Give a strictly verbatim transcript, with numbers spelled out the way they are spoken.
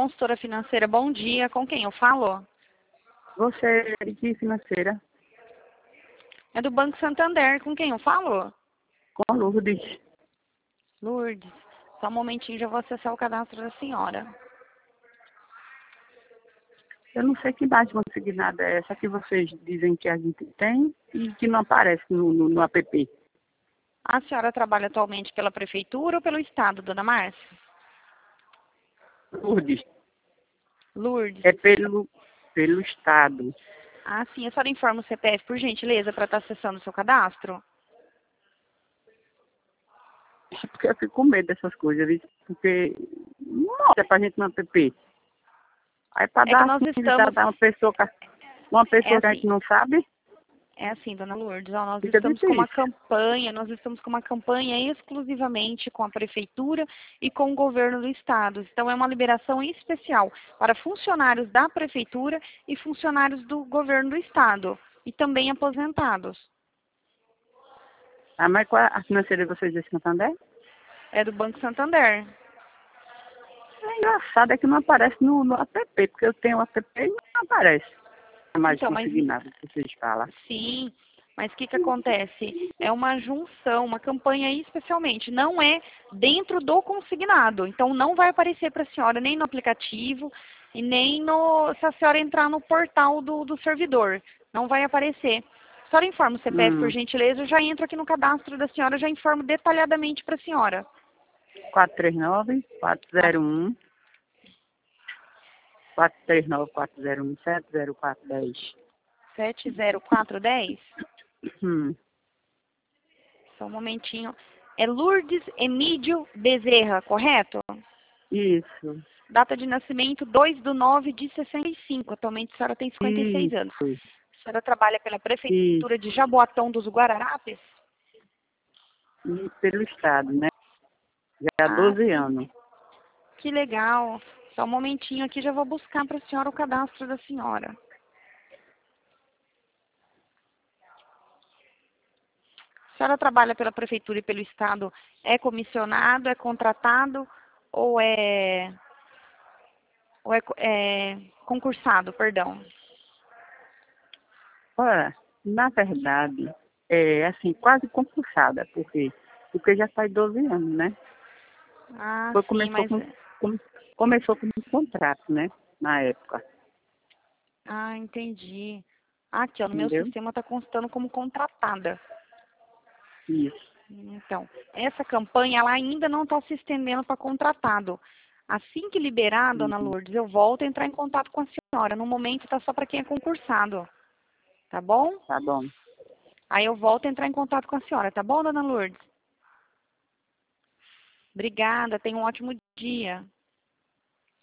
consultora financeira, bom dia. Com quem eu falo? Você é de que financeira? É do Banco Santander. Com quem eu falo? Com a Lourdes. Lourdes. Só um momentinho, já vou acessar o cadastro da senhora. Eu não sei que base consignada é essa que vocês dizem que a gente tem e que não aparece no, no, no app. A senhora trabalha atualmente pela prefeitura ou pelo estado, dona Márcia? Lourdes. Lourdes. É pelo, pelo estado. Ah, sim. A senhora informa o C P F, por gentileza, para estar acessando o seu cadastro? É porque eu fico com medo dessas coisas, viu? Porque não mostra pra gente no app. Aí pra É que dar nós assim, estamos... dar uma pessoa, ca- uma É pessoa que a gente assim, não sabe, é assim, dona Lourdes, ó, nós fica estamos com uma difícil. campanha, nós estamos com uma campanha exclusivamente com a prefeitura e com o governo do estado. Então é uma liberação especial para funcionários da prefeitura e funcionários do governo do estado e também aposentados. Ah, mas qual é a financeira de vocês de Santander? É do Banco Santander. É engraçado, é que não aparece no, no app, porque eu tenho o app e não aparece. É mais Então, mas consignado que vocês falam. sim, mas o que, que acontece? É uma junção, uma campanha especialmente, não é dentro do consignado. Então não vai aparecer para a senhora nem no aplicativo e nem no, se a senhora entrar no portal do, do servidor. Não vai aparecer. A senhora informa o C P F, por Hum, gentileza, eu já entro aqui no cadastro da senhora, já informo detalhadamente para a senhora. quatro três nove, quatro zero um, quatro três nove, quatro zero um, sete zero quatro um zero. sete zero quatro um zero. Hum, Só um momentinho. É Lourdes Emídio Bezerra, correto? isso, Data de nascimento dois de nove de sessenta e cinco. Atualmente a senhora tem cinquenta e seis anos. isso, A senhora trabalha pela isso. Prefeitura de Jaboatão dos Guararapes? E pelo estado, né? Já há Ah, doze sim. anos. Que legal. Só um momentinho aqui, já vou buscar para a senhora o cadastro da senhora. A senhora trabalha pela Prefeitura e pelo Estado, é comissionado, é contratado ou é, ou é, co- é concursado, perdão? Olha, na verdade, é assim, quase concursada, porque, porque já faz doze anos, né? Ah, Foi, sim, começou mas... com, com- começou com um contrato, né? Na época, Ah, entendi. Aqui, ó, no meu entendeu? sistema está constando como contratada. Isso. Então, essa campanha ela ainda não está se estendendo para contratado. Assim que liberar, dona Uhum. Lourdes, eu volto a entrar em contato com a senhora. No momento está só para quem é concursado, tá bom? Tá bom. Aí eu volto a entrar em contato com a senhora, tá bom, dona Lourdes? Obrigada, tenha um ótimo dia.